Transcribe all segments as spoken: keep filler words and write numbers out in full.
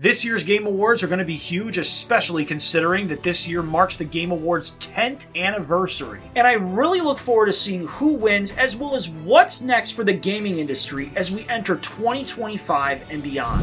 This year's Game Awards are going to be huge, especially considering that this year marks the Game Awards' tenth anniversary. And I really look forward to seeing who wins, as well as what's next for the gaming industry as we enter twenty twenty-five and beyond.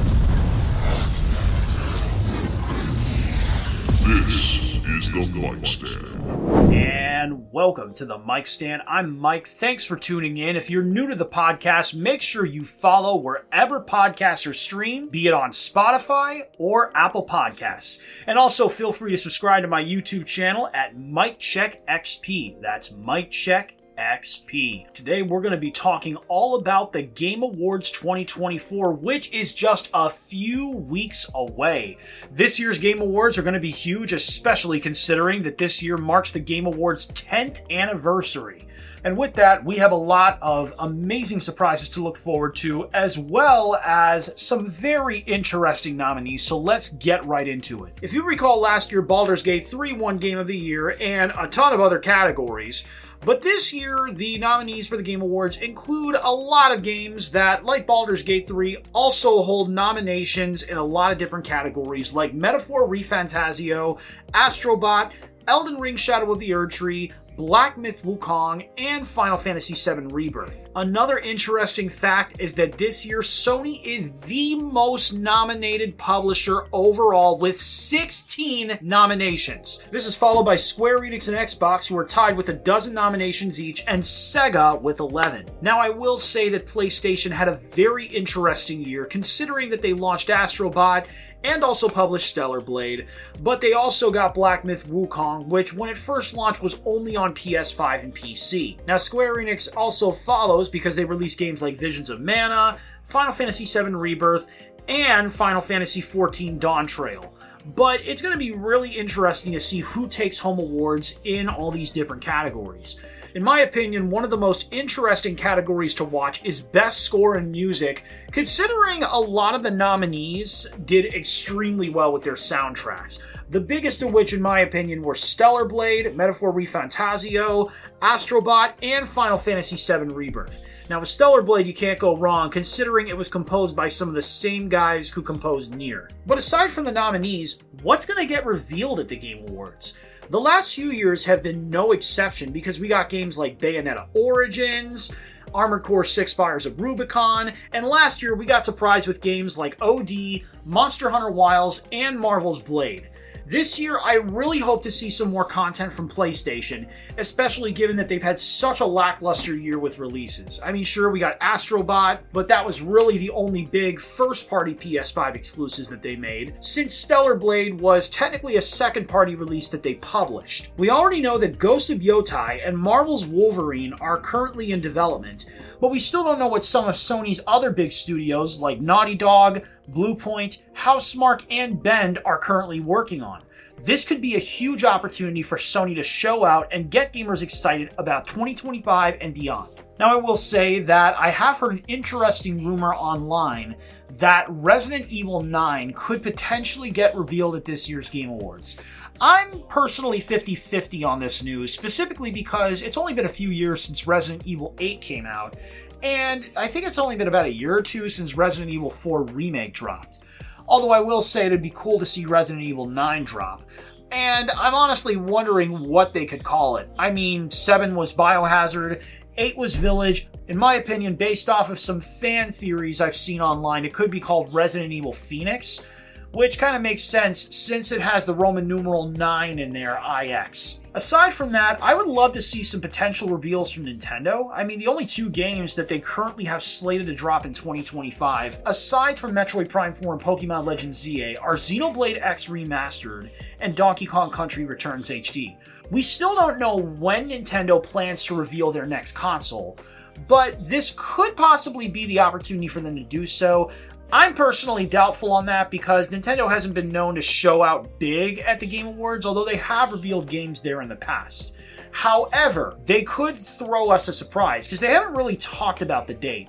This is the Mic Stand. And welcome to the Mic Stand. I'm Mike. Thanks for tuning in. If you're new to the podcast, make sure you follow wherever podcasts are streamed, be it on Spotify or Apple Podcasts. And also feel free to subscribe to my YouTube channel at Mic Check X P. That's Mic Check X P. Today we're going to be talking all about the Game Awards twenty twenty-four, which is just a few weeks away. This year's Game Awards are going to be huge, especially considering that this year marks the Game Awards' tenth anniversary. And with that, we have a lot of amazing surprises to look forward to, as well as some very interesting nominees, so let's get right into it. If you recall, last year Baldur's Gate three won Game of the Year and a ton of other categories. But this year, the nominees for the Game Awards include a lot of games that, like Baldur's Gate three, also hold nominations in a lot of different categories, like Metaphor ReFantazio, Astrobot, Elden Ring Shadow of the Erdtree, Black Myth Wukong, and Final Fantasy seven Rebirth. Another interesting fact is that this year Sony is the most nominated publisher overall with sixteen nominations. This is followed by Square Enix and Xbox, who are tied with a dozen nominations each, and Sega with eleven. Now, I will say that PlayStation had a very interesting year, considering that they launched Astrobot and also published Stellar Blade, but they also got Black Myth Wukong, which when it first launched was only on P S five and P C. Now, Square Enix also follows because they released games like Visions of Mana, Final Fantasy seven Rebirth, and Final Fantasy fourteen Dawntrail. But it's going to be really interesting to see who takes home awards in all these different categories. In my opinion, one of the most interesting categories to watch is Best Score in Music, considering a lot of the nominees did extremely well with their soundtracks. The biggest of which, in my opinion, were Stellar Blade, Metaphor ReFantazio, Astrobot, and Final Fantasy seven Rebirth. Now, with Stellar Blade, you can't go wrong, considering it was composed by some of the same guys who composed Nier. But aside from the nominees, what's going to get revealed at the Game Awards? The last few years have been no exception, because we got games like Bayonetta Origins, Armored Core six Fires of Rubicon, and last year we got surprised with games like O D, Monster Hunter Wilds, and Marvel's Blade. This year, I really hope to see some more content from PlayStation, especially given that they've had such a lackluster year with releases. I mean, sure, we got Astrobot, but that was really the only big first-party P S five exclusive that they made, since Stellar Blade was technically a second-party release that they published. We already know that Ghost of Yotai and Marvel's Wolverine are currently in development, but we still don't know what some of Sony's other big studios like Naughty Dog, Bluepoint, Housemarque, and Bend are currently working on. This could be a huge opportunity for Sony to show out and get gamers excited about twenty twenty-five and beyond. Now, I will say that I have heard an interesting rumor online that Resident Evil nine could potentially get revealed at this year's Game Awards. I'm personally fifty-fifty on this news, specifically because it's only been a few years since Resident Evil eight came out, and I think it's only been about a year or two since Resident Evil four Remake dropped. Although I will say it'd be cool to see Resident Evil nine drop. And I'm honestly wondering what they could call it. I mean, seven was Biohazard, eight was Village. In my opinion, based off of some fan theories I've seen online, it could be called Resident Evil Phoenix, which kind of makes sense since it has the Roman numeral nine in there, I X. Aside from that, I would love to see some potential reveals from Nintendo. I mean, the only two games that they currently have slated to drop in twenty twenty-five, aside from Metroid Prime four and Pokemon Legends Z A, are Xenoblade X Remastered and Donkey Kong Country Returns H D. We still don't know when Nintendo plans to reveal their next console, but this could possibly be the opportunity for them to do so. I'm personally doubtful on that because Nintendo hasn't been known to show out big at the Game Awards, although they have revealed games there in the past. However, they could throw us a surprise because they haven't really talked about the date.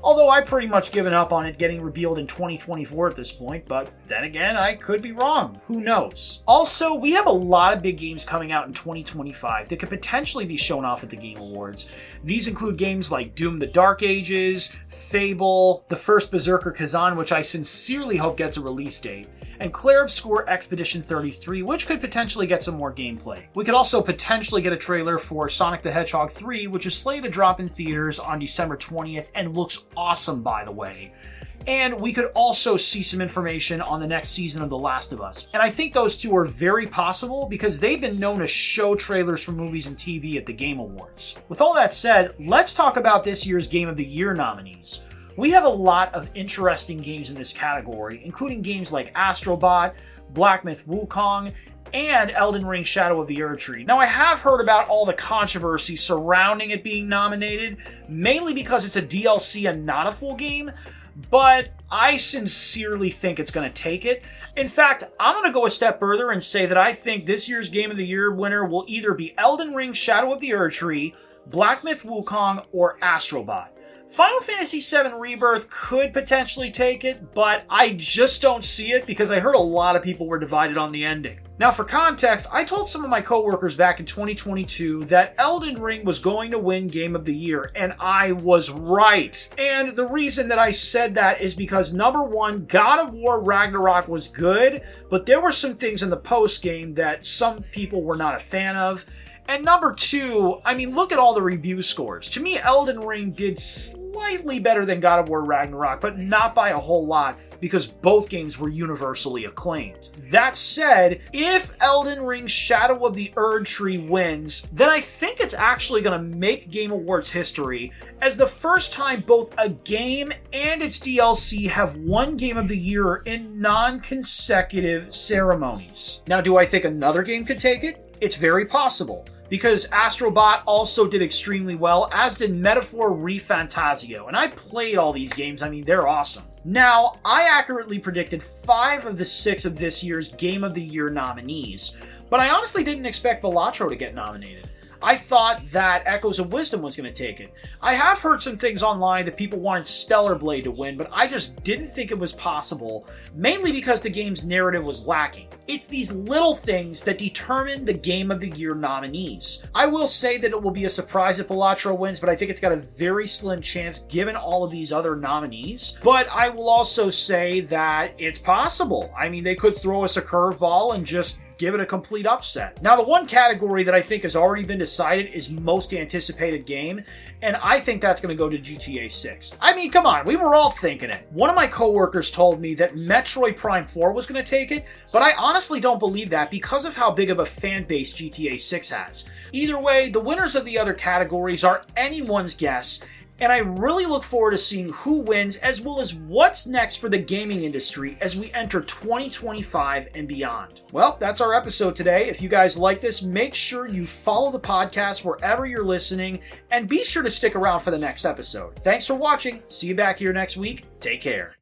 Although I've pretty much given up on it getting revealed in twenty twenty-four at this point, but then again, I could be wrong. Who knows? Also, we have a lot of big games coming out in twenty twenty-five that could potentially be shown off at the Game Awards. These include games like Doom the Dark Ages, Fable, the first Berserker Kazan, which I sincerely hope gets a release date, and Clair Obscur Expedition thirty-three, which could potentially get some more gameplay. We could also potentially get a trailer for Sonic the Hedgehog three, which is slated to drop in theaters on December twentieth and looks awesome, by the way. And we could also see some information on the next season of The Last of Us. And I think those two are very possible because they've been known to show trailers for movies and T V at the Game Awards. With all that said, let's talk about this year's Game of the Year nominees. We have a lot of interesting games in this category, including games like Astrobot, Black Myth Wukong, and Elden Ring Shadow of the Erdtree. Now, I have heard about all the controversy surrounding it being nominated, mainly because it's a D L C and not a full game, but I sincerely think it's going to take it. In fact, I'm going to go a step further and say that I think this year's Game of the Year winner will either be Elden Ring Shadow of the Erdtree, Black Myth Wukong, or Astrobot. Final Fantasy seven Rebirth could potentially take it, but I just don't see it because I heard a lot of people were divided on the ending. Now, for context, I told some of my coworkers back in twenty twenty-two that Elden Ring was going to win Game of the Year, and I was right. And the reason that I said that is because, number one, God of War Ragnarok was good, but there were some things in the post-game that some people were not a fan of. And number two, I mean, look at all the review scores. To me, Elden Ring did slightly better than God of War Ragnarok, but not by a whole lot, because both games were universally acclaimed. That said, if Elden Ring Shadow of the Erdtree wins, then I think it's actually going to make Game Awards history as the first time both a game and its D L C have won Game of the Year in non-consecutive ceremonies. Now, do I think another game could take it? It's very possible, because Astrobot also did extremely well, as did Metaphor ReFantazio, and I played all these games. I mean, they're awesome. Now, I accurately predicted five of the six of this year's Game of the Year nominees, but I honestly didn't expect Balatro to get nominated. I thought that Echoes of Wisdom was going to take it. I have heard some things online that people wanted Stellar Blade to win, but I just didn't think it was possible, mainly because the game's narrative was lacking. It's these little things that determine the Game of the Year nominees. I will say that it will be a surprise if Balatro wins, but I think it's got a very slim chance given all of these other nominees. But I will also say that it's possible. I mean, they could throw us a curveball and just give it a complete upset. Now, the one category that I think has already been decided is most anticipated game, and I think that's going to go to G T A six. I mean, come on, we were all thinking it. One of my coworkers told me that Metroid Prime four was going to take it, but I honestly don't believe that because of how big of a fan base G T A six has. Either way, the winners of the other categories are anyone's guess, and I really look forward to seeing who wins as well as what's next for the gaming industry as we enter twenty twenty-five and beyond. Well, that's our episode today. If you guys like this, make sure you follow the podcast wherever you're listening and be sure to stick around for the next episode. Thanks for watching. See you back here next week. Take care.